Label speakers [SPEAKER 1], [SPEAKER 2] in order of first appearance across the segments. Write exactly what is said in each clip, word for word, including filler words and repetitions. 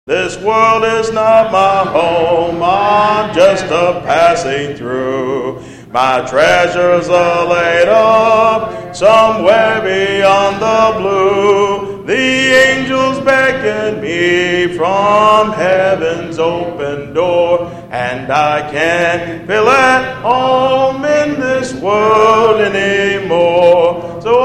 [SPEAKER 1] This world is not my home, I'm just a passing through. My treasures are laid up somewhere beyond the blue. The angels beckon me from heaven's open door, and I can't feel at home in this world anymore. So,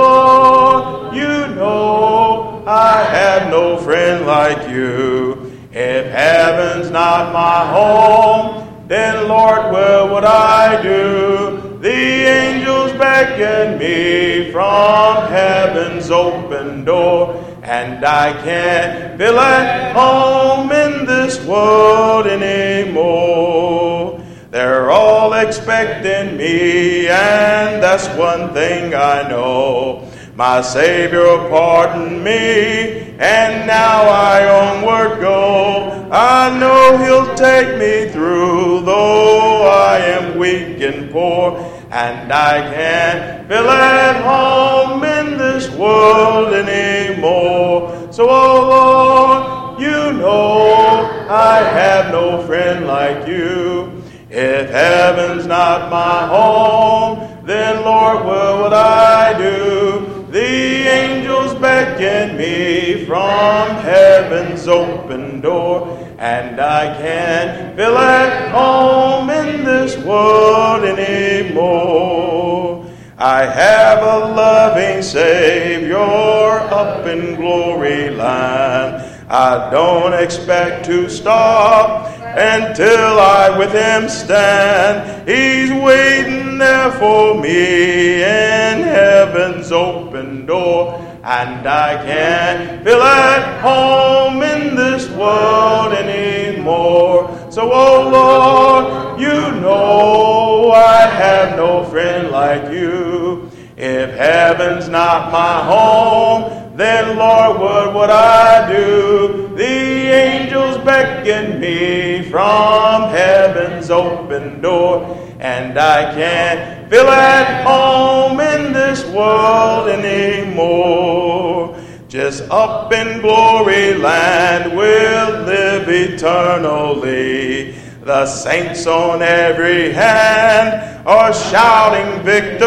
[SPEAKER 1] oh Lord, you know I have no friend like you. If heaven's not my home, then Lord, where would I do? The angels beckon me from heaven's open door, and I can't feel at home in this world anymore. They're all expecting me, and that's one thing I know. My Savior pardoned me, and now I onward go. I know He'll take me through, though I am weak and poor, and I can't feel at home in this world anymore. So, oh Lord, you know I have no friend like you. If heaven's not my home, then Lord, what would I do? The angels beckon me from heaven's open door, and I can't feel at home in this world anymore. I have a loving Savior up in glory land. I don't expect to stop until I with Him stand. He's waiting there for me in heaven's open door, and I can't feel at home in this world anymore. So, oh Lord, you know I have no friend like you. If heaven's not my home, then Lord, what would I do? The angels beckon me from heaven's open door, and I can't feel at home in this world anymore. Just up in glory land we'll live eternally. The saints on every hand are shouting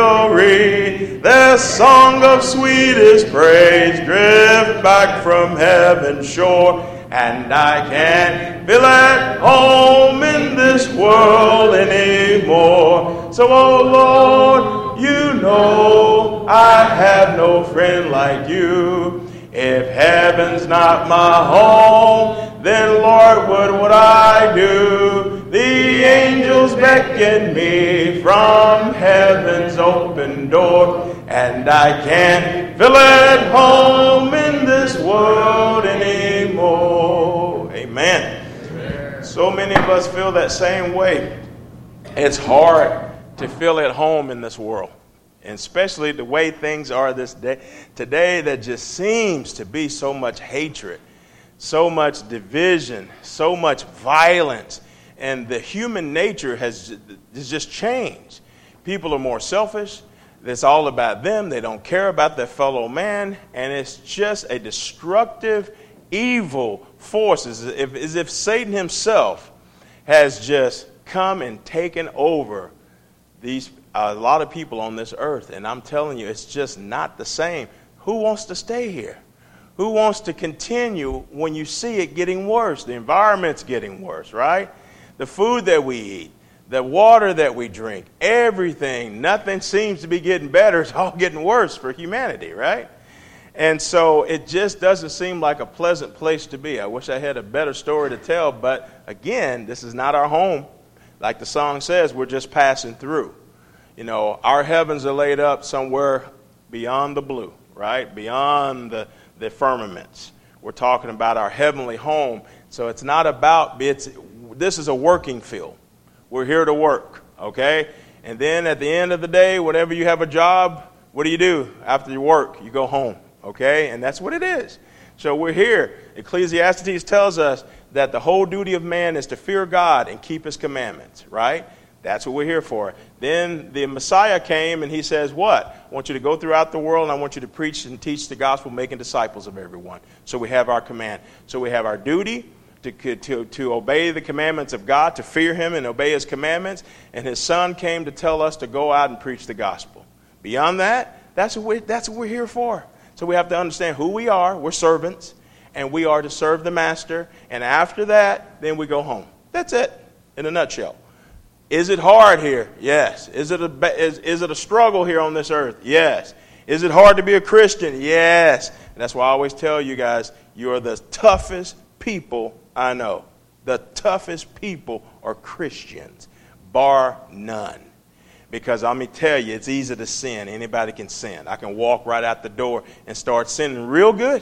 [SPEAKER 1] victory. Their song of sweetest praise drift back from heaven's shore, and I can't feel at home in this world anymore. So, oh Lord, you know I have no friend like you. If heaven's not my home, then Lord, what would I do? The angels beckon me from heaven's open door, and I can't feel at home in this world anymore. Amen. Amen. So many of us feel that same way. It's hard to feel at home in this world. And especially the way things are this day today, that just seems to be so much hatred, so much division, so much violence, and the human nature has, has just changed. People are more selfish. It's all about them. They don't care about their fellow man, and it's just a destructive, evil force, as if, as if Satan himself has just come and taken over these a lot of people on this earth. And I'm telling you, it's just not the same. Who wants to stay here? Who wants to continue when you see it getting worse? The environment's getting worse, right? The food that we eat, the water that we drink, everything, nothing seems to be getting better. It's all getting worse for humanity, right? And so it just doesn't seem like a pleasant place to be. I wish I had a better story to tell, but again, this is not our home. Like the song says, we're just passing through. You know, our heavens are laid up somewhere beyond the blue, right? Beyond the, the firmaments. We're talking about our heavenly home. So it's not about, it's, this is a working field. We're here to work, okay? And then at the end of the day, whenever you have a job, what do you do after you work? You go home, okay? And that's what it is. So we're here. Ecclesiastes tells us that the whole duty of man is to fear God and keep His commandments, right? That's what we're here for. Then the Messiah came and he says, what? I want you to go throughout the world and I want you to preach and teach the gospel, making disciples of everyone. So we have our command. So we have our duty to, to, to obey the commandments of God, to fear him and obey his commandments. And his son came to tell us to go out and preach the gospel. Beyond that, that's what, we, that's what we're here for. So we have to understand who we are. We're servants and we are to serve the master. And after that, then we go home. That's it in a nutshell. Is it hard here? Yes. Is it a is, is it a struggle here on this earth? Yes. Is it hard to be a Christian? Yes. And that's why I always tell you guys, you are the toughest people I know. The toughest people are Christians, bar none. Because I'm going to tell you, it's easy to sin. Anybody can sin. I can walk right out the door and start sinning real good.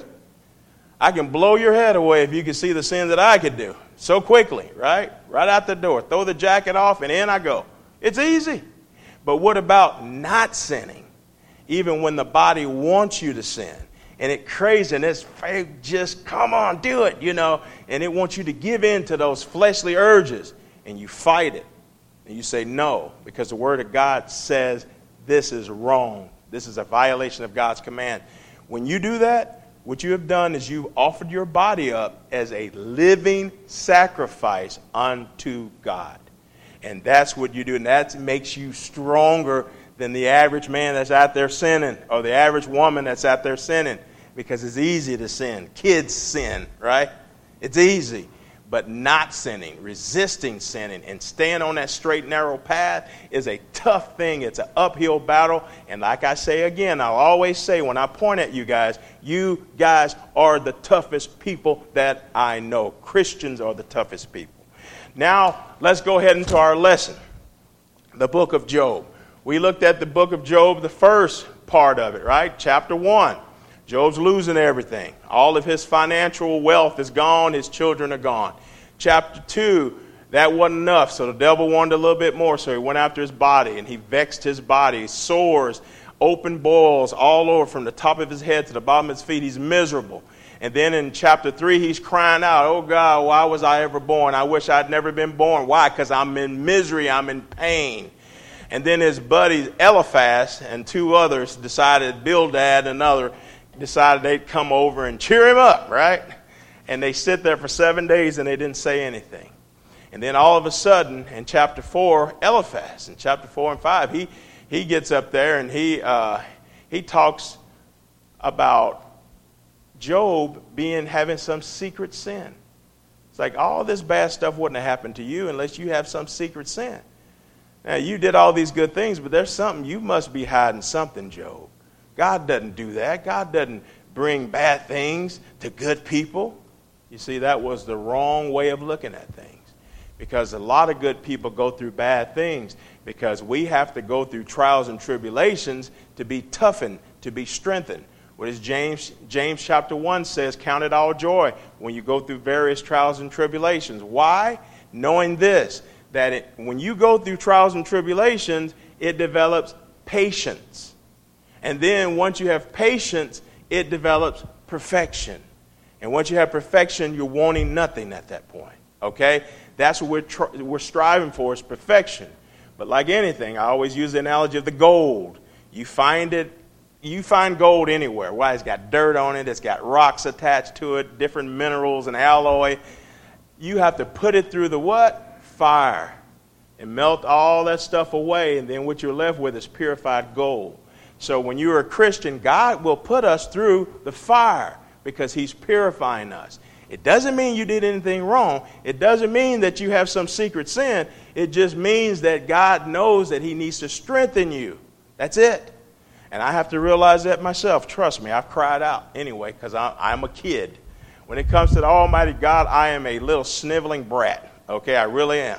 [SPEAKER 1] I can blow your head away if you could see the sin that I could do. So quickly, right? Right out the door. Throw the jacket off and in I go. It's easy. But what about not sinning? Even when the body wants you to sin. And it craves and it's just, come on, do it, you know. And it wants you to give in to those fleshly urges. And you fight it. And you say no. Because the word of God says this is wrong. This is a violation of God's command. When you do that, what you have done is you've offered your body up as a living sacrifice unto God. And that's what you do. And that makes you stronger than the average man that's out there sinning or the average woman that's out there sinning. Because it's easy to sin. Kids sin, right? It's easy. But not sinning, resisting sinning, and staying on that straight, narrow path is a tough thing. It's an uphill battle. And like I say again, I'll always say when I point at you guys, you guys are the toughest people that I know. Christians are the toughest people. Now, let's go ahead into our lesson, the book of Job. We looked at the book of Job, the first part of it, right? Chapter one. Job's losing everything. All of his financial wealth is gone. His children are gone. Chapter two, that wasn't enough. So the devil wanted a little bit more. So he went after his body and he vexed his body. Sores, open boils all over from the top of his head to the bottom of his feet. He's miserable. And then in chapter three, he's crying out, oh God, why was I ever born? I wish I'd never been born. Why? Because I'm in misery. I'm in pain. And then his buddies, Eliphaz and two others decided, Bildad and another, decided they'd come over and cheer him up, right? And they sit there for seven days and they didn't say anything. And then all of a sudden, in chapter four, Eliphaz, in chapter four and five, he he gets up there and he uh, he talks about Job being having some secret sin. It's like all this bad stuff wouldn't have happened to you unless you have some secret sin. Now, you did all these good things, but there's something, you must be hiding something, Job. God doesn't do that. God doesn't bring bad things to good people. You see, that was the wrong way of looking at things. Because a lot of good people go through bad things because we have to go through trials and tribulations to be toughened, to be strengthened. What is James, James chapter one says, count it all joy when you go through various trials and tribulations. Why? Knowing this, that it, when you go through trials and tribulations, it develops patience. And then once you have patience, it develops perfection. And once you have perfection, you're wanting nothing at that point. Okay? That's what we're, tr- we're striving for is perfection. But like anything, I always use the analogy of the gold. You find it, you find gold anywhere. Why? It's got dirt on it. It's got rocks attached to it, different minerals and alloy. You have to put it through the what? Fire. And melt all that stuff away. And then what you're left with is purified gold. So when you're a Christian, God will put us through the fire because he's purifying us. It doesn't mean you did anything wrong. It doesn't mean that you have some secret sin. It just means that God knows that he needs to strengthen you. That's it. And I have to realize that myself. Trust me, I've cried out anyway because I'm a kid. When it comes to the Almighty God, I am a little sniveling brat. Okay, I really am.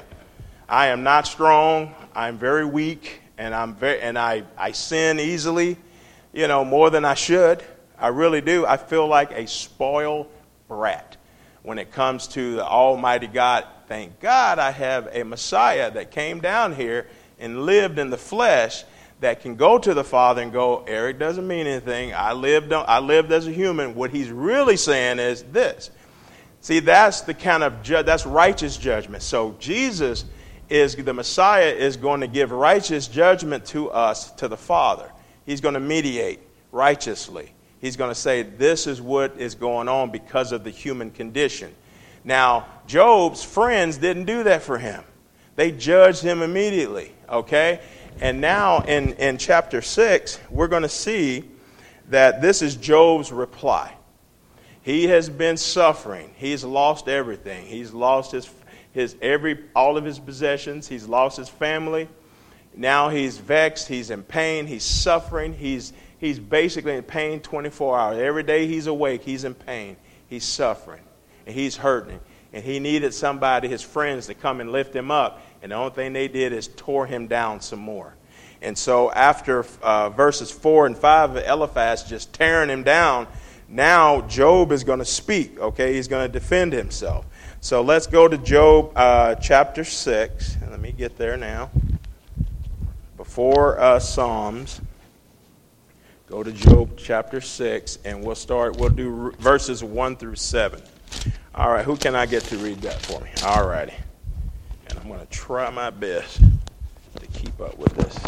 [SPEAKER 1] I am not strong. I'm very weak. And I'm very, and I, I sin easily, you know, more than I should. I really do. I feel like a spoiled brat when it comes to the Almighty God. Thank God I have a Messiah that came down here and lived in the flesh that can go to the Father and go, Eric doesn't mean anything. I lived, I lived as a human. What he's really saying is this. See, that's the kind of ju- that's righteous judgment. So Jesus is the Messiah is going to give righteous judgment to us, to the Father. He's going to mediate righteously. He's going to say this is what is going on because of the human condition. Now, Job's friends didn't do that for him. They judged him immediately, okay? And now in, in chapter six, we're going to see that this is Job's reply. He has been suffering. He's lost everything. He's lost his his every all of his possessions. He's lost his family. Now he's vexed. He's in pain. He's suffering. He's he's basically in pain twenty-four hours. Every day he's awake, he's in pain. He's suffering. And he's hurting. And he needed somebody, his friends, to come and lift him up. And the only thing they did is tore him down some more. And so after uh, verses four and five of Eliphaz just tearing him down, now Job is going to speak, okay? He's going to defend himself. So let's go to Job uh, chapter six. Let me get there now. Before uh, Psalms, go to Job chapter six, and we'll start, we'll do verses one through seven. All right, who can I get to read that for me? All righty. And I'm going to try my best to keep up with this.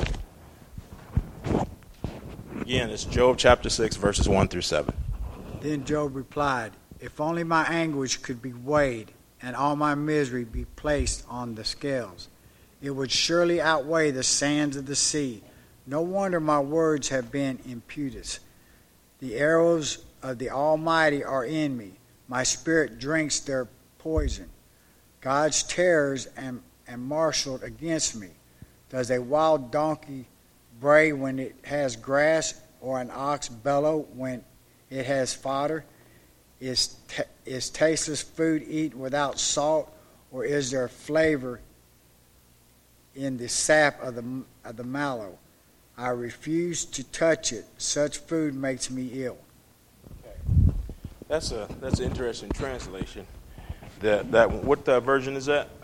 [SPEAKER 1] Again, it's Job chapter six, verses one through seven.
[SPEAKER 2] Then Job replied, "If only my anguish could be weighed, and all my misery be placed on the scales, it would surely outweigh the sands of the sea. No wonder my words have been imputed. The arrows of the Almighty are in me. My spirit drinks their poison. God's terrors am, am marshaled against me. Does a wild donkey bray when it has grass, or an ox bellow when it has fodder? Is, t- is tasteless food eaten without salt, or is there flavor in the sap of the, of the mallow? I refuse to touch it. Such food makes me ill."
[SPEAKER 1] Okay. That's a that's an interesting translation. That that what uh, version is that?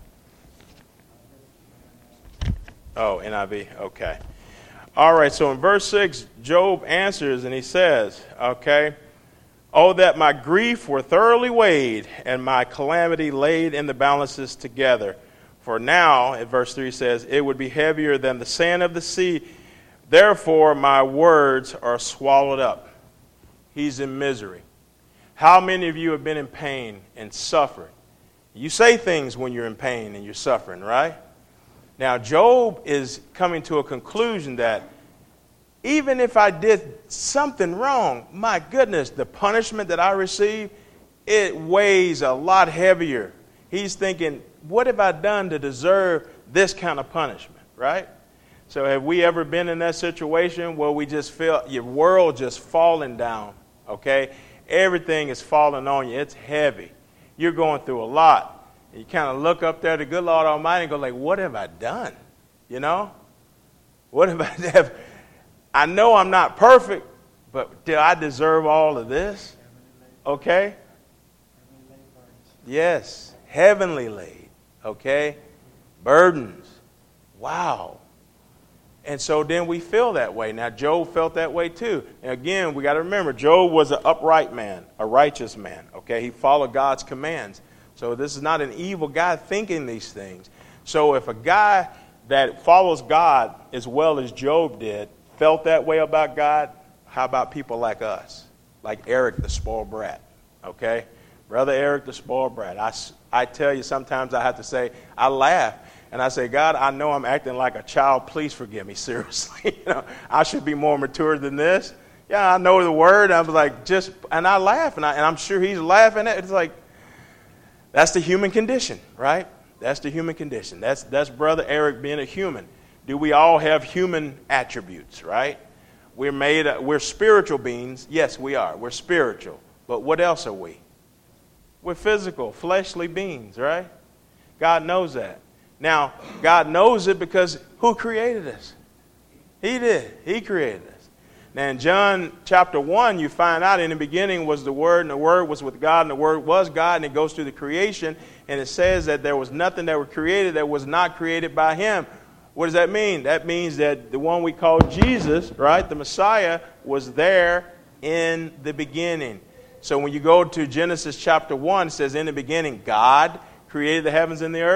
[SPEAKER 1] Oh, N I V. Okay. All right. So in verse six, Job answers and he says, "Okay, oh that my grief were thoroughly weighed and my calamity laid in the balances together. For now," in verse three says, "it would be heavier than the sand of the sea. Therefore my words are swallowed up." He's in misery. How many of you have been in pain and suffered? You say things when you're in pain and you're suffering, right? Now, Job is coming to a conclusion that even if I did something wrong, my goodness, the punishment that I receive, it weighs a lot heavier. He's thinking, what have I done to deserve this kind of punishment, right? So have we ever been in that situation where we just feel your world just falling down, okay? Everything is falling on you. It's heavy. You're going through a lot. And you kind of look up there to good Lord Almighty and go like, what have I done? You know? What have I done? I know I'm not perfect, but do I deserve all of this? Okay? Yes. Heavenly laid. Okay? Burdens. Wow. And so then we feel that way. Now, Job felt that way too. And again, we got to remember, Job was an upright man, a righteous man. Okay, he followed God's commands. So this is not an evil guy thinking these things. So if a guy that follows God as well as Job did felt that way about God, how about people like us? Like Eric the spoiled brat. Okay? Brother Eric the spoiled brat. I, I tell you, sometimes I have to say, I laugh. And I say, God, I know I'm acting like a child. Please forgive me, seriously. you know, I should be more mature than this. Yeah, I know the word. I was like, just, and I laugh, and, I, and I'm sure he's laughing at it. It's like, that's the human condition, right? That's the human condition. That's that's Brother Eric being a human. Do we all have human attributes, right? We're made, we're spiritual beings. Yes, we are. We're spiritual. But what else are we? We're physical, fleshly beings, right? God knows that. Now, God knows it because who created us? He did. He created us. Now, in John chapter one, you find out in the beginning was the Word, and the Word was with God, and the Word was God, and it goes through the creation, and it says that there was nothing that was created that was not created by Him. What does that mean? That means that the one we call Jesus, right, the Messiah, was there in the beginning. So when you go to Genesis chapter one, it says, in the beginning, God created the heavens and the earth.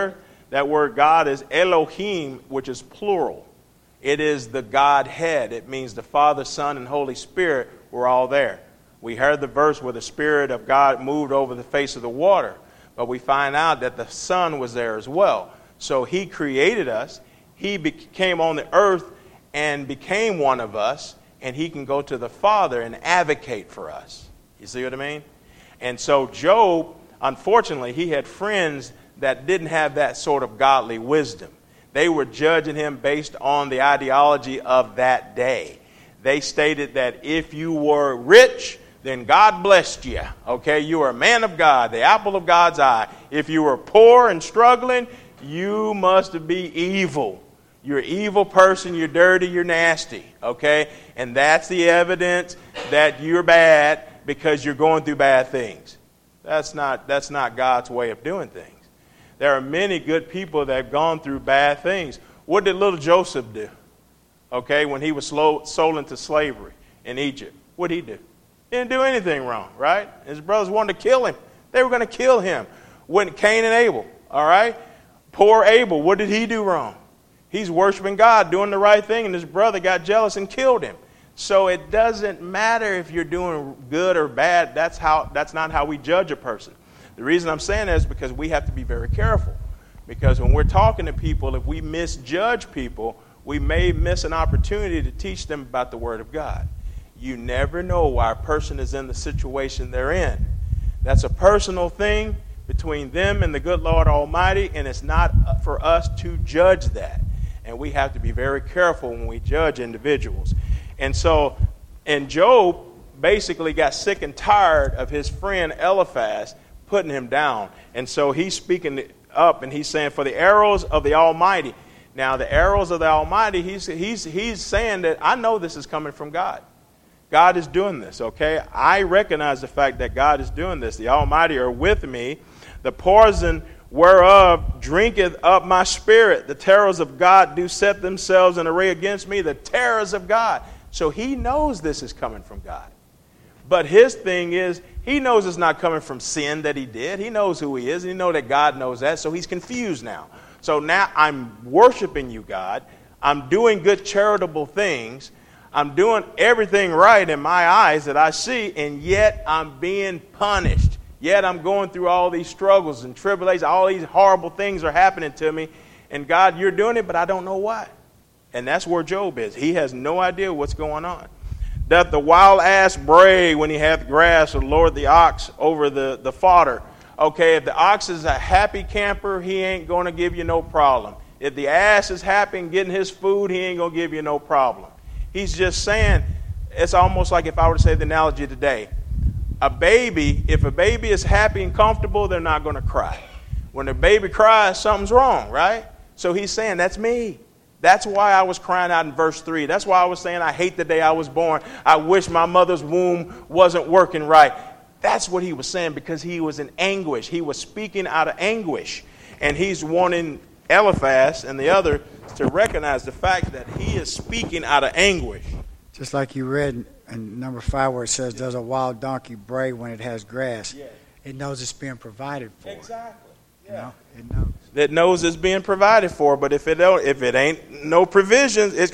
[SPEAKER 1] That word God is Elohim, which is plural. It is the Godhead. It means the Father, Son, and Holy Spirit were all there. We heard the verse where the Spirit of God moved over the face of the water, but we find out that the Son was there as well. So he created us. He came on the earth and became one of us, and he can go to the Father and advocate for us. You see what I mean? And so Job, unfortunately, he had friends that didn't have that sort of godly wisdom. They were judging him based on the ideology of that day. They stated that if you were rich, then God blessed you. Okay, you were a man of God, the apple of God's eye. If you were poor and struggling, you must be evil. You're an evil person, you're dirty, you're nasty. Okay, and that's the evidence that you're bad because you're going through bad things. That's not, that's not God's way of doing things. There are many good people that have gone through bad things. What did little Joseph do? Okay, when he was slow, sold into slavery in Egypt, what did he do? He didn't do anything wrong, right? His brothers wanted to kill him. They were going to kill him. When Cain and Abel, all right? Poor Abel, what did he do wrong? He's worshiping God, doing the right thing, and his brother got jealous and killed him. So it doesn't matter if you're doing good or bad. That's how. That's not how we judge a person. The reason I'm saying that is because we have to be very careful. Because when we're talking to people, if we misjudge people, we may miss an opportunity to teach them about the Word of God. You never know why a person is in the situation they're in. That's a personal thing between them and the good Lord Almighty, and it's not for us to judge that. And we have to be very careful when we judge individuals. And so, and Job basically got sick and tired of his friend Eliphaz putting him down. And so he's speaking up and he's saying, for the arrows of the Almighty. Now, the arrows of the Almighty, he's, he's, he's saying that I know this is coming from God. God is doing this, okay? I recognize the fact that God is doing this. The Almighty are with me. The poison whereof drinketh up my spirit. The terrors of God do set themselves in array against me. The terrors of God. So he knows this is coming from God. But his thing is, he knows it's not coming from sin that he did. He knows who he is. He knows that God knows that. So he's confused now. So now I'm worshiping you, God. I'm doing good charitable things. I'm doing everything right in my eyes that I see, and yet I'm being punished. Yet I'm going through all these struggles and tribulations. All these horrible things are happening to me. And God, you're doing it, but I don't know why. And that's where Job is. He has no idea what's going on. Doth the wild ass bray when he hath grass, or lord the ox over the, the fodder? Okay, if the ox is a happy camper, he ain't going to give you no problem. If the ass is happy and getting his food, he ain't going to give you no problem. He's just saying, it's almost like if I were to say the analogy today. A baby, if a baby is happy and comfortable, they're not going to cry. When a baby cries, something's wrong, right? So he's saying, that's me. That's why I was crying out in verse three. That's why I was saying, I hate the day I was born. I wish my mother's womb wasn't working right. That's what he was saying, because he was in anguish. He was speaking out of anguish. And he's wanting Eliphaz and the other to recognize the fact that he is speaking out of anguish.
[SPEAKER 2] Just like you read in number five where it says, does a wild donkey bray when it has grass?
[SPEAKER 1] Yeah.
[SPEAKER 2] It knows it's being provided for.
[SPEAKER 1] Exactly. Yeah.
[SPEAKER 2] You know, it knows.
[SPEAKER 1] That knows it's being provided for, but if it don't, if it ain't no provisions, it's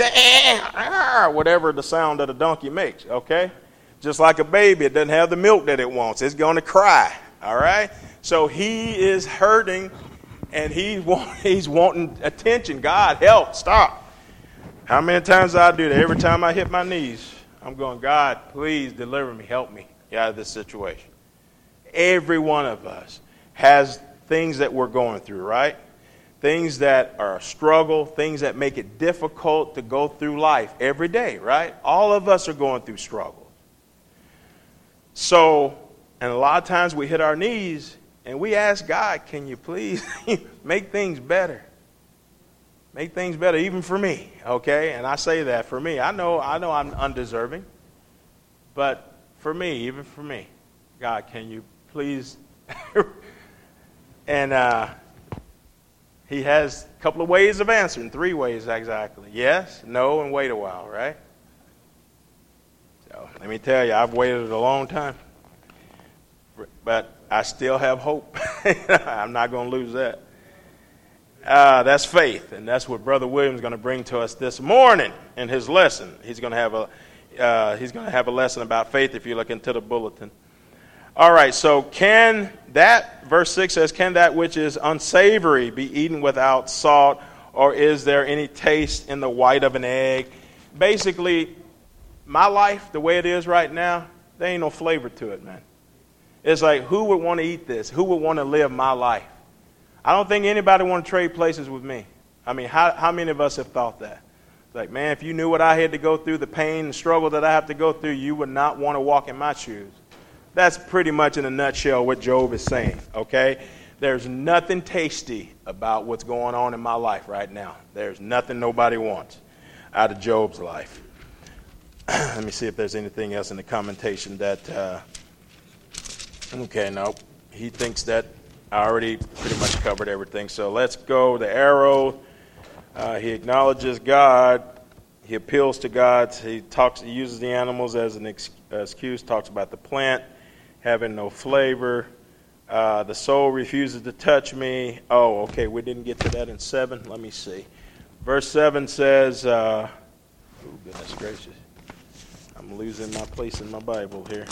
[SPEAKER 1] whatever the sound that a donkey makes, okay? Just like a baby, it doesn't have the milk that it wants. It's going to cry, all right? So he is hurting, and he want, he's wanting attention. God, help, stop. How many times I do that? Every time I hit my knees, I'm going, God, please deliver me, help me out of this situation. Every one of us has things that we're going through, right? Things that are a struggle, things that make it difficult to go through life every day, right? All of us are going through struggles. So, and a lot of times we hit our knees and we ask God, can you please make things better? Make things better, even for me, okay? And I say that for me. I know, I know I'm undeserving, but for me, even for me, God, can you please... And uh, he has a couple of ways of answering, three ways exactly. Yes, no, and wait a while, right? So let me tell you, I've waited a long time. But I still have hope. I'm not going to lose that. Uh, that's faith, and that's what Brother Williams is going to bring to us this morning in his lesson. He's going to have a uh, he's going to have a lesson about faith if you look into the bulletin. All right, so can that, verse six says, can that which is unsavory be eaten without salt, or is there any taste in the white of an egg? Basically, my life, the way it is right now, there ain't no flavor to it, man. It's like, who would want to eat this? Who would want to live my life? I don't think anybody want to trade places with me. I mean, how, how many of us have thought that? It's like, man, if you knew what I had to go through, the pain and struggle that I have to go through, you would not want to walk in my shoes. That's pretty much in a nutshell what Job is saying, okay? There's nothing tasty about what's going on in my life right now. There's nothing nobody wants out of Job's life. Let me see if there's anything else in the commentation that, uh, okay, no. He thinks that I already pretty much covered everything. So let's go. The arrow, uh, he acknowledges God. He appeals to God. He talks. He uses the animals as an ex- excuse, talks about the plant having no flavor. Uh, the soul refuses to touch me. Oh, okay, we didn't get to that in seven. Let me see. Verse seven says, uh, oh, goodness gracious. I'm losing my place in my Bible here.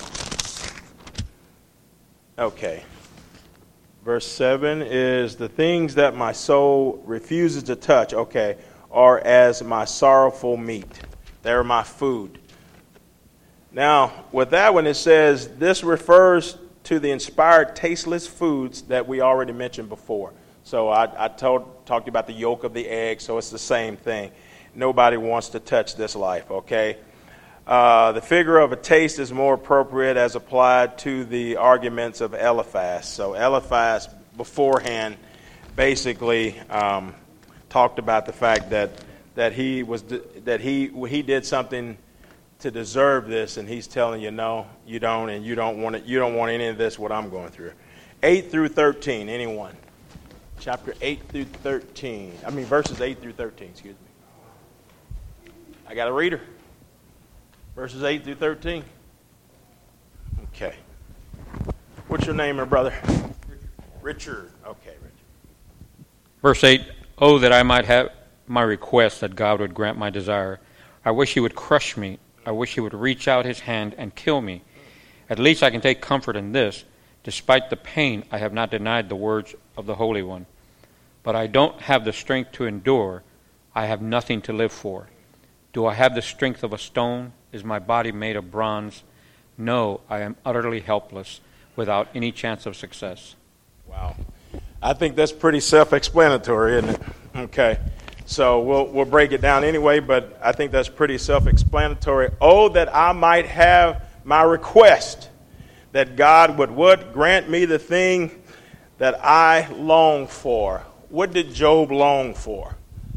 [SPEAKER 1] Okay. Verse seven is, the things that my soul refuses to touch, okay, are as my sorrowful meat. They're my food. Now, with that one, it says, this refers to the inspired tasteless foods that we already mentioned before. So I, I told, talked about the yolk of the egg, so it's the same thing. Nobody wants to touch this life, okay? Uh, the figure of a taste is more appropriate as applied to the arguments of Eliphaz. So Eliphaz beforehand basically um, talked about the fact that that he was that he he did something to deserve this, and he's telling you no, you don't, and you don't want it. You don't want any of this. What I'm going through. Eight through thirteen. Anyone? Chapter eight through thirteen. I mean verses eight through thirteen. Excuse me. I got a reader. Verses eight through thirteen. Okay. What's your name, my brother? Richard. Richard. Okay, Richard.
[SPEAKER 3] Verse eight, oh, that I might have my request that God would grant my desire. I wish he would crush me. I wish he would reach out his hand and kill me. At least I can take comfort in this. Despite the pain, I have not denied the words of the Holy One. But I don't have the strength to endure. I have nothing to live for. Do I have the strength of a stone? Is my body made of bronze? No, I am utterly helpless, without any chance of success.
[SPEAKER 1] Wow. I think that's pretty self-explanatory, isn't it? Okay. So we'll we'll break it down anyway, but I think that's pretty self-explanatory. Oh, that I might have my request, that God would what? Grant me the thing that I long for. What did Job long for?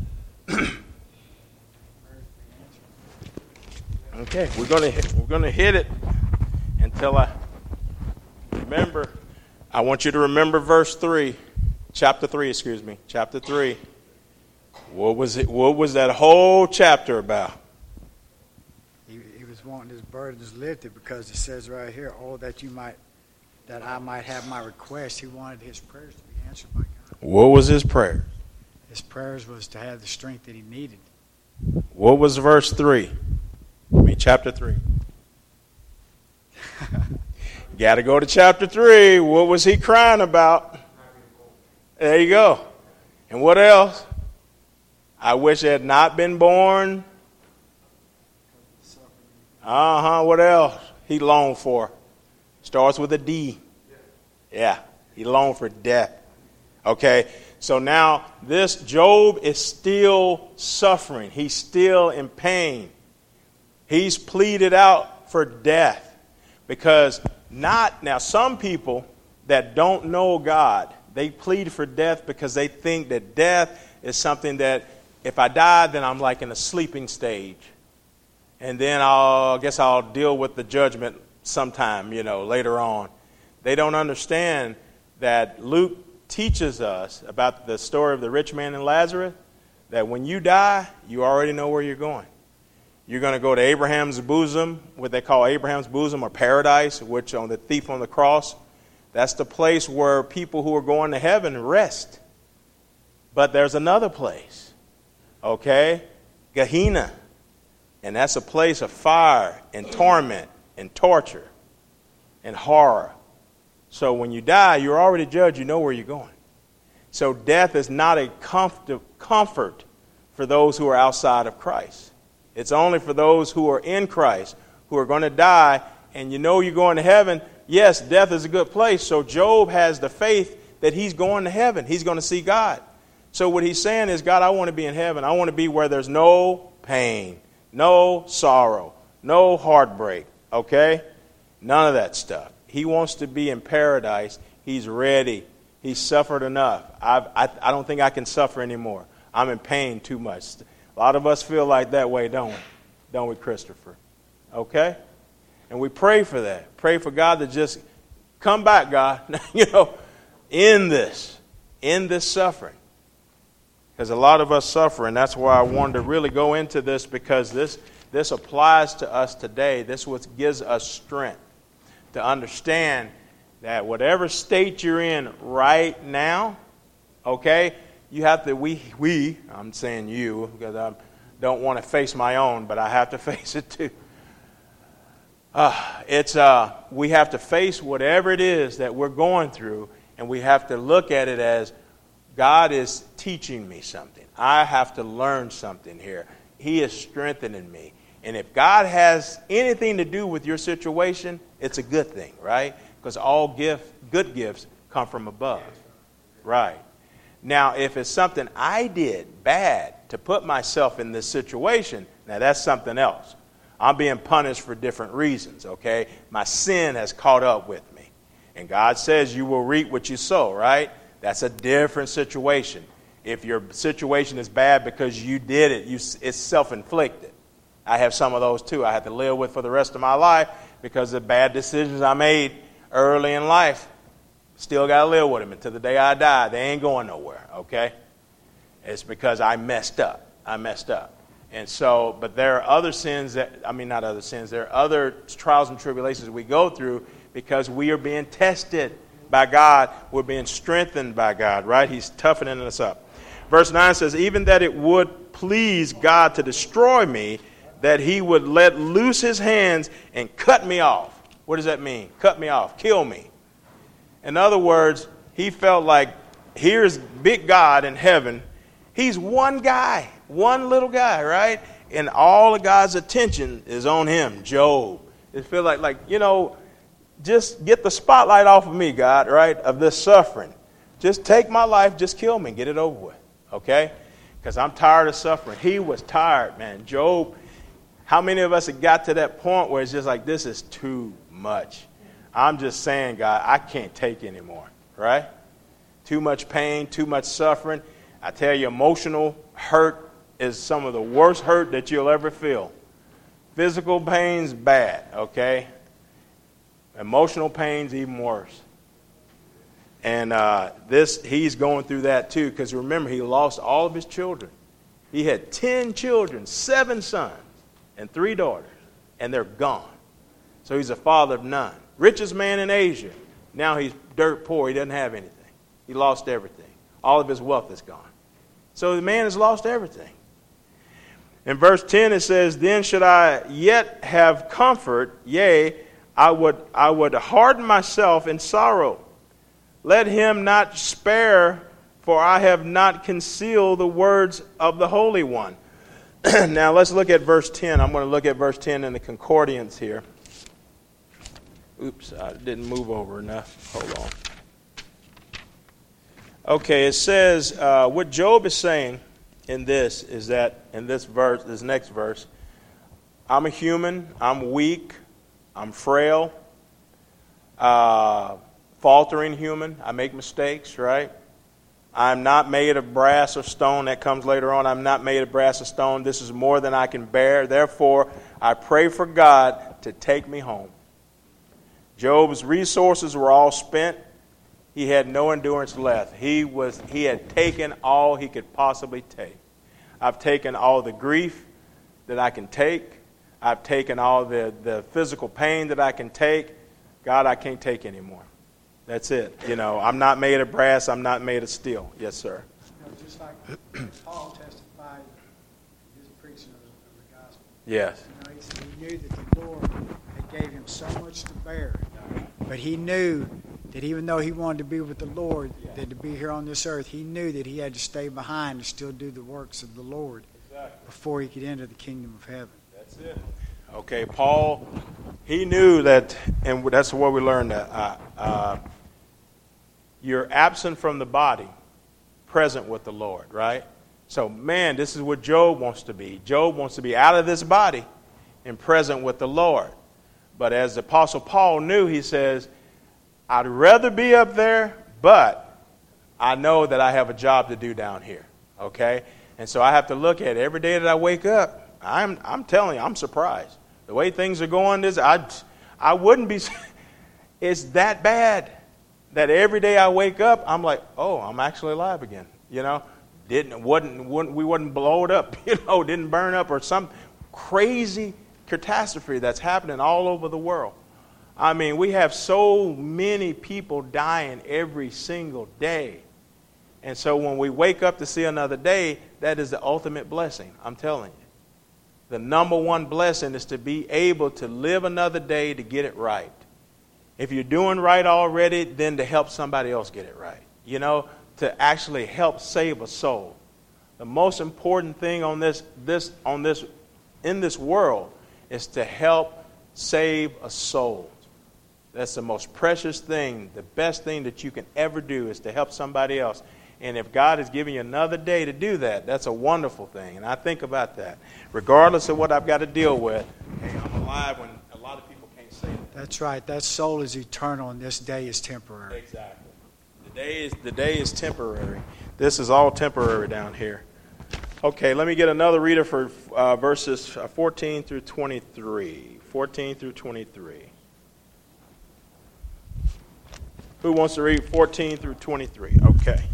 [SPEAKER 1] Okay, we're gonna hit, we're gonna hit it until I remember. I want you to remember verse three, chapter three. Excuse me, chapter three. What was it? What was that whole chapter about?
[SPEAKER 2] He, he was wanting his burdens lifted because it says right here, "Oh, that you might, that I might have my request." He wanted his prayers to be answered by God.
[SPEAKER 1] What was his prayer?
[SPEAKER 2] His prayers was to have the strength that he needed.
[SPEAKER 1] What was verse three? I mean, chapter three. Got to go to chapter three. What was he crying about? There you go. And what else? I wish I had not been born. Uh-huh. What else? He longed for. Starts with a D. Yeah. He longed for death. Okay. So now this Job is still suffering. He's still in pain. He's pleaded out for death because not, now some people that don't know God, they plead for death because they think that death is something that if I die, then I'm like in a sleeping stage. And then I'll, I guess I'll deal with the judgment sometime, you know, later on. They don't understand that Luke teaches us about the story of the rich man and Lazarus, that when you die, you already know where you're going. You're going to go to Abraham's bosom, what they call Abraham's bosom or paradise, which on the thief on the cross, that's the place where people who are going to heaven rest. But there's another place, okay? Gehenna. And that's a place of fire and torment and torture and horror. So when you die, you're already judged. You know where you're going. So death is not a comfort, comfort for those who are outside of Christ. It's only for those who are in Christ, who are going to die, and you know you're going to heaven. Yes, death is a good place. So Job has the faith that he's going to heaven. He's going to see God. So what he's saying is, God, I want to be in heaven. I want to be where there's no pain, no sorrow, no heartbreak, okay? None of that stuff. He wants to be in paradise. He's ready. He's suffered enough. I've, I, I don't think I can suffer anymore. I'm in pain too much. A lot of us feel like that way, don't we? Don't we, Christopher? Okay? And we pray for that. Pray for God to just come back, God, you know, in this, in this suffering. Because a lot of us suffer, and that's why I wanted to really go into this, because this, this applies to us today. This is what gives us strength to understand that whatever state you're in right now, okay, you have to, we, we I'm saying you, because I don't want to face my own, but I have to face it too. Uh, it's uh, we have to face whatever it is that we're going through, and we have to look at it as God is teaching me something. I have to learn something here. He is strengthening me. And if God has anything to do with your situation, it's a good thing, right? Because all gift, good gifts come from above. Right. Now, if it's something I did bad to put myself in this situation, now that's something else. I'm being punished for different reasons, okay? My sin has caught up with me. And God says you will reap what you sow, right? That's a different situation. If your situation is bad because you did it, you, it's self-inflicted. I have some of those too I have to live with for the rest of my life because of bad decisions I made early in life. Still got to live with them until the day I die. They ain't going nowhere, okay? It's because I messed up. I messed up. And so, but there are other sins that, I mean, not other sins, there are other trials and tribulations we go through because we are being tested by God. We're being strengthened by God, right? He's toughening us up. Verse nine says, even that it would please God to destroy me, that he would let loose his hands and cut me off. What does that mean? Cut me off, kill me. In other words, he felt like here's big God in heaven. He's one guy, one little guy, right? And all of God's attention is on him, Job. It feels like, like, you know, just get the spotlight off of me, God, right, of this suffering. Just take my life, just kill me, get it over with, okay? Because I'm tired of suffering. He was tired, man. Job, how many of us have got to that point where it's just like, this is too much? I'm just saying, God, I can't take anymore, right? Too much pain, too much suffering. I tell you, emotional hurt is some of the worst hurt that you'll ever feel. Physical pain's bad, okay? Emotional pain's even worse. And uh, this, he's going through that too, because remember, he lost all of his children. He had ten children, seven sons, and three daughters, and they're gone. So he's a father of none. Richest man in Asia. Now he's dirt poor. He doesn't have anything. He lost everything. All of his wealth is gone. So the man has lost everything. In verse ten it says, then should I yet have comfort, yea, I would, I would harden myself in sorrow. Let him not spare, for I have not concealed the words of the Holy One. Now let's look at verse ten. I'm going to look at verse ten in the concordance here. Oops, I didn't move over enough. Hold on. Okay, it says, uh, what Job is saying in this is that, in this verse, this next verse, I'm a human, I'm weak, I'm frail, uh, faltering human, I make mistakes, right? I'm not made of brass or stone. That comes later on. I'm not made of brass or stone. This is more than I can bear. Therefore, I pray for God to take me home. Job's resources were all spent. He had no endurance left. He was he had taken all he could possibly take. I've taken all the grief that I can take. I've taken all the, the physical pain that I can take. God, I can't take anymore. That's it. You know, I'm not made of brass. I'm not made of steel. Yes, sir.
[SPEAKER 4] Just
[SPEAKER 2] just like Paul testified in his preaching of the, of the gospel.
[SPEAKER 1] Yes.
[SPEAKER 2] You know, he said he knew that the Lord had gave him so much to bear, but he knew that even though he wanted to be with the Lord, that to be here on this earth, he knew that he had to stay behind and still do the works of the Lord exactly. before he could enter the kingdom of heaven.
[SPEAKER 1] That's it. Okay, Paul, he knew that, and that's what we learned, that uh, uh, you're absent from the body, present with the Lord, right? So, man, this is what Job wants to be. Job wants to be out of this body and present with the Lord. But as the Apostle Paul knew, he says, I'd rather be up there, but I know that I have a job to do down here, okay? And so I have to look at it. Every day that I wake up, I'm I'm telling you, I'm surprised. The way things are going, this I, I wouldn't be, it's that bad that every day I wake up, I'm like, oh, I'm actually alive again, you know? Didn't, wasn't, wouldn't, we wouldn't blow it up, you know, didn't burn up or some crazy catastrophe that's happening all over the world. I mean, we have so many people dying every single day. And so when we wake up to see another day, that is the ultimate blessing, I'm telling you. The number one blessing is to be able to live another day to get it right. If you're doing right already, then to help somebody else get it right. You know, to actually help save a soul. The most important thing on this, this, on this, in this world is to help save a soul. That's the most precious thing. The best thing that you can ever do is to help somebody else. And if God is giving you another day to do that, that's a wonderful thing. And I think about that. Regardless of what I've got to deal with, hey, I'm alive when a lot of people can't say that.
[SPEAKER 2] That's right. That soul is eternal and this day is temporary.
[SPEAKER 1] Exactly. The day is, the day is temporary. This is all temporary down here. Okay, let me get another reader for uh, verses fourteen through twenty-three. fourteen through twenty-three. Who wants to read fourteen through twenty-three? Okay.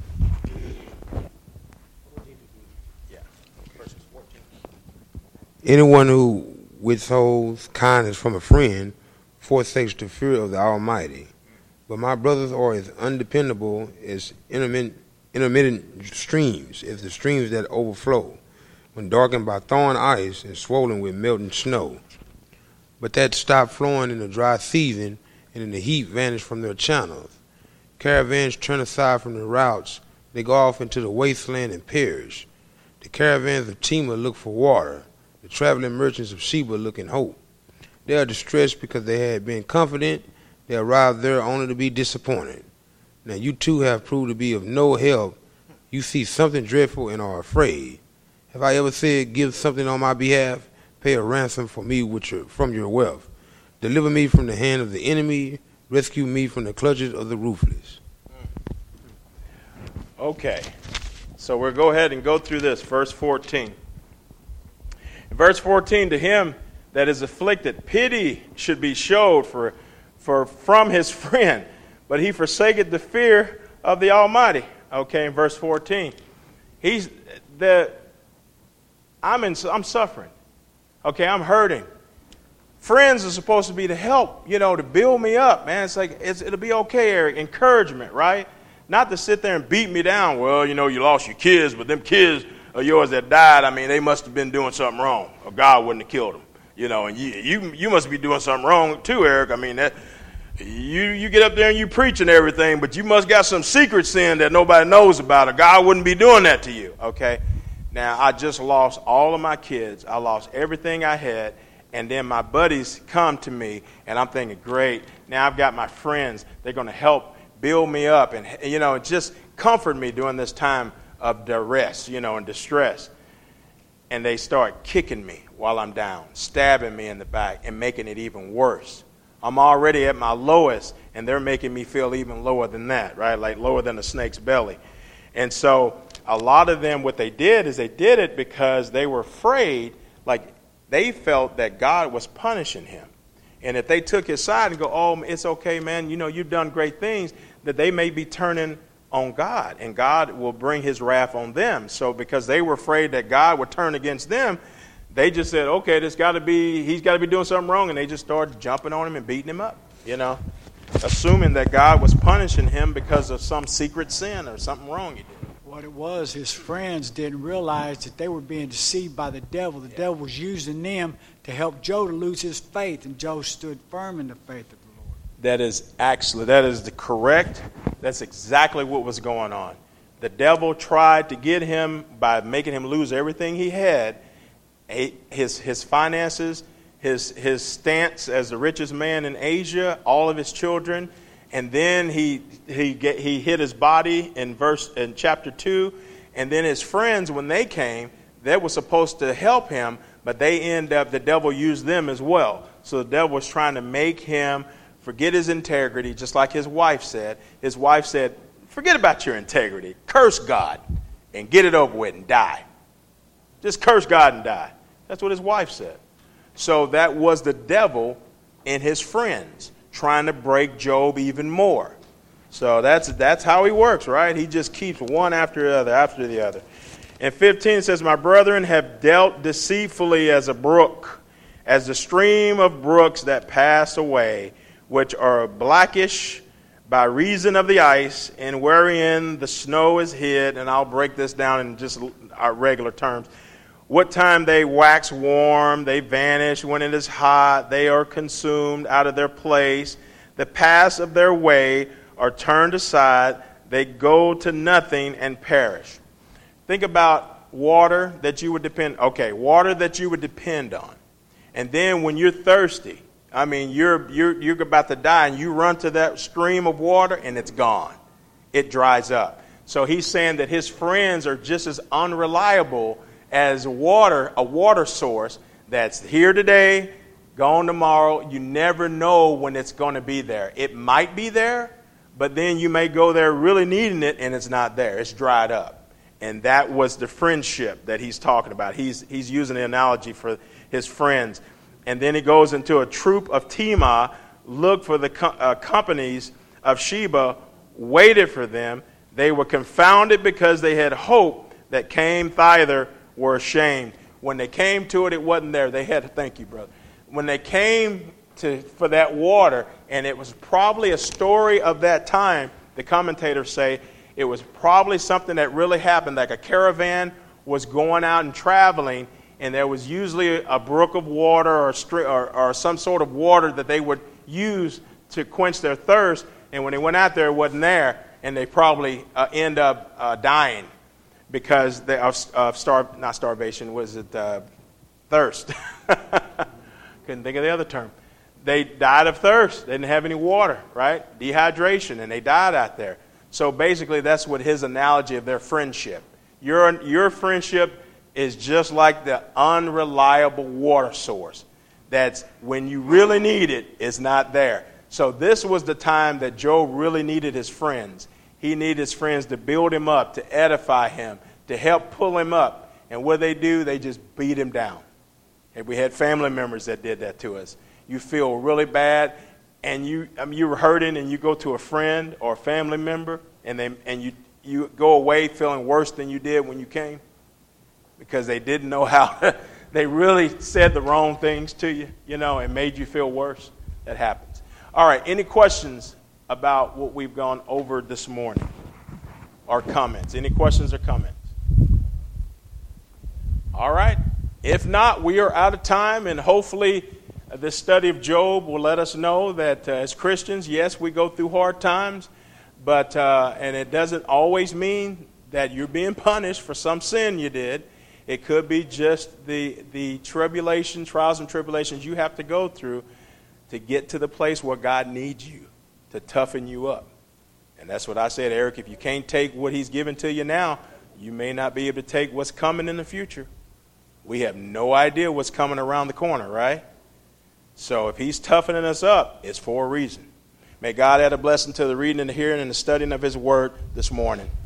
[SPEAKER 1] Yeah. Verses fourteen.
[SPEAKER 4] Anyone who withholds kindness from a friend forsakes the fear of the Almighty. But my brothers are as undependable as intermittent, intermittent streams, as the streams that overflow, when darkened by thawing ice and swollen with melting snow. But that stop flowing in the dry season, and in the heat vanish from their channels. Caravans turn aside from the routes. They go off into the wasteland and perish. The caravans of Tema look for water. The traveling merchants of Sheba look in hope. They are distressed because they had been confident. They arrived there only to be disappointed. Now you too have proved to be of no help. You see something dreadful and are afraid. Have I ever said, give something on my behalf? Pay a ransom for me with your, from your wealth. Deliver me from the hand of the enemy. Rescue me from the clutches of the ruthless.
[SPEAKER 1] Okay. So we'll go ahead and go through this. Verse fourteen. In verse fourteen, to him that is afflicted, pity should be showed for, for from his friend. But he forsaketh the fear of the Almighty. Okay, in verse fourteen. He's the I'm in I'm suffering. Okay, I'm hurting. Friends are supposed to be to help, you know, to build me up, man. It's like, it's, it'll be okay, Eric. Encouragement, right? Not to sit there and beat me down. Well, you know, you lost your kids, but them kids of yours that died, I mean, they must have been doing something wrong, or God wouldn't have killed them. You know, and you you, you must be doing something wrong too, Eric. I mean, that you, you get up there and you preach and everything, but you must got some secret sin that nobody knows about, or God wouldn't be doing that to you, okay? Now, I just lost all of my kids. I lost everything I had. And then my buddies come to me, and I'm thinking, great, now I've got my friends. They're going to help build me up and, you know, just comfort me during this time of duress, you know, and distress. And they start kicking me while I'm down, stabbing me in the back, and making it even worse. I'm already at my lowest, and they're making me feel even lower than that, right, like lower than a snake's belly. And so a lot of them, what they did is they did it because they were afraid, like, they felt that God was punishing him. And if they took his side and go, oh, it's okay, man, you know, you've done great things, that they may be turning on God. And God will bring his wrath on them. So because they were afraid that God would turn against them, they just said, okay, this got to be, he's got to be doing something wrong. And they just started jumping on him and beating him up, you know, assuming that God was punishing him because of some secret sin or something wrong he did.
[SPEAKER 2] What it was, his friends didn't realize that they were being deceived by the devil. The devil was using them to help Joe to lose his faith, and Joe stood firm in the faith of the Lord.
[SPEAKER 1] That is actually, that is the correct, that's exactly what was going on. The devil tried to get him by making him lose everything he had, his his finances, his his stance as the richest man in Asia, all of his children, and then he he get, he hid his body in verse in chapter two, and then his friends, when they came, they were supposed to help him, but they end up, the devil used them as well. So the devil was trying to make him forget his integrity, just like his wife said. His wife said, forget about your integrity. Curse God and get it over with and die. Just curse God and die. That's what his wife said. So that was the devil and his friends trying to break Job even more. So that's that's how he works, right? He just keeps one after the other, after the other. And fifteen says, my brethren have dealt deceitfully as a brook, as the stream of brooks that pass away, which are blackish by reason of the ice, and wherein the snow is hid. And I'll break this down in just our regular terms. What time they wax warm, they vanish. When it is hot, they are consumed out of their place. The paths of their way are turned aside. They go to nothing and perish. Think about water that you would depend, okay, water that you would depend on. And then when you're thirsty, I mean, you're you're you're about to die, and you run to that stream of water, and it's gone. It dries up. So he's saying that his friends are just as unreliable as water, a water source that's here today, gone tomorrow. You never know when it's going to be there. It might be there, but then you may go there really needing it, and it's not there. It's dried up. And that was the friendship that he's talking about. He's he's using the analogy for his friends. And then he goes into a troop of Timah, looked for the co- uh, companies of Sheba, waited for them. They were confounded because they had hope that came thither, were ashamed. When they came to it, it wasn't there. They had to, thank you, brother. When they came to for that water, and it was probably a story of that time, the commentators say it was probably something that really happened, like a caravan was going out and traveling, and there was usually a brook of water or, stri- or, or some sort of water that they would use to quench their thirst. And when they went out there, it wasn't there, and they probably uh, end up uh, dying because they, of, of star- not starvation, was it uh, thirst? Couldn't think of the other term. They died of thirst. They didn't have any water, right? Dehydration, and they died out there. So basically, that's what his analogy of their friendship. Your your friendship is just like the unreliable water source. That's when you really need it, it's not there. So this was the time that Job really needed his friends. He needed his friends to build him up, to edify him, to help pull him up. And what they do, they just beat him down. And we had family members that did that to us. You feel really bad, and you I mean, you're hurting, and you go to a friend or a family member, and they and you you go away feeling worse than you did when you came, because they didn't know how. They really said the wrong things to you, you know, and made you feel worse. That happens. All right. Any questions about what we've gone over this morning, or comments? Any questions or comments? All right. If not, we are out of time, and hopefully this study of Job will let us know that uh, as Christians, yes, we go through hard times, but uh, and it doesn't always mean that you're being punished for some sin you did. It could be just the the tribulation, trials and tribulations you have to go through to get to the place where God needs you, to toughen you up. And that's what I said, Eric. If you can't take what he's given to you now, you may not be able to take what's coming in the future. We have no idea what's coming around the corner, right? So if he's toughening us up, it's for a reason. May God add a blessing to the reading and the hearing and the studying of his word this morning.